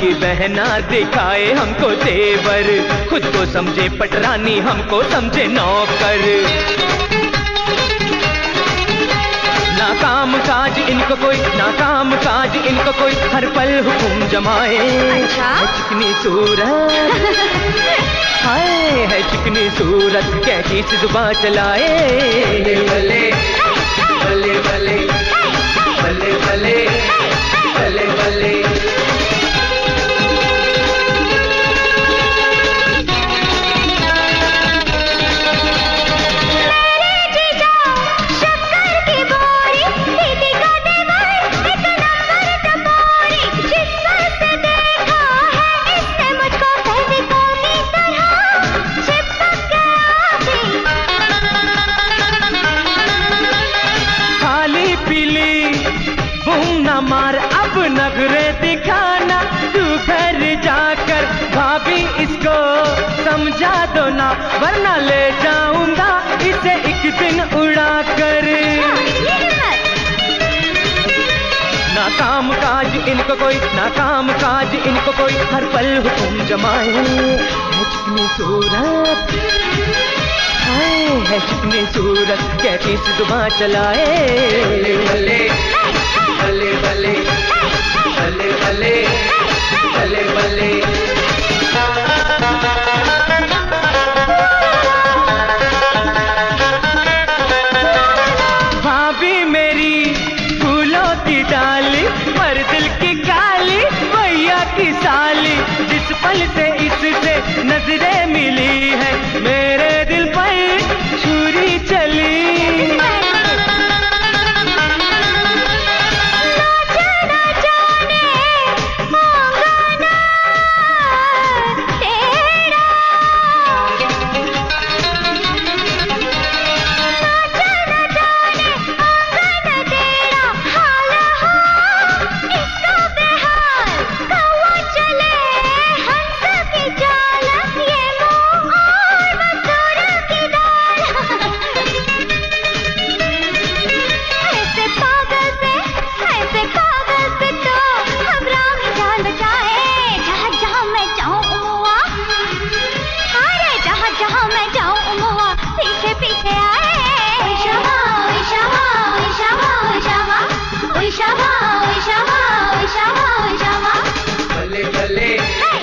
की बहना दिखाए हमको तेवर, खुद को समझे पटरानी हमको समझे नौकर। ना काम काज इनको कोई, ना काम काज इनको कोई, हर पल हुकुम जमाए। अच्छा? है चिकनी सूरत हाय, है चिकनी सूरत कैसी सी जुबान चलाए। बल्ले बल्ले बल्ले बल्ले बल्ले बल्ले बल्ले। मार अब नखरे दिखाना, तू घर जाकर भाभी इसको समझा दो ना, वरना ले जाऊंगा इसे एक दिन उड़ा कर। ना काम काज इनको कोई, ना काम काज इनको कोई, हर पल हुकुम जमाए। है चिकनी सूरत हाय, है चिकनी सूरत कैसी सी जुबान चलाए। बल्ले बल्ले बल्ले बल्ले बल्ले बल्ले बल्ले। भाभी मेरी फूलों की डाली, पर दिल की काली, भैया की साली, जिस पल से इससे नजरें मिली है, मेरे दिल पर छुरी चली। बल्ले बल्ले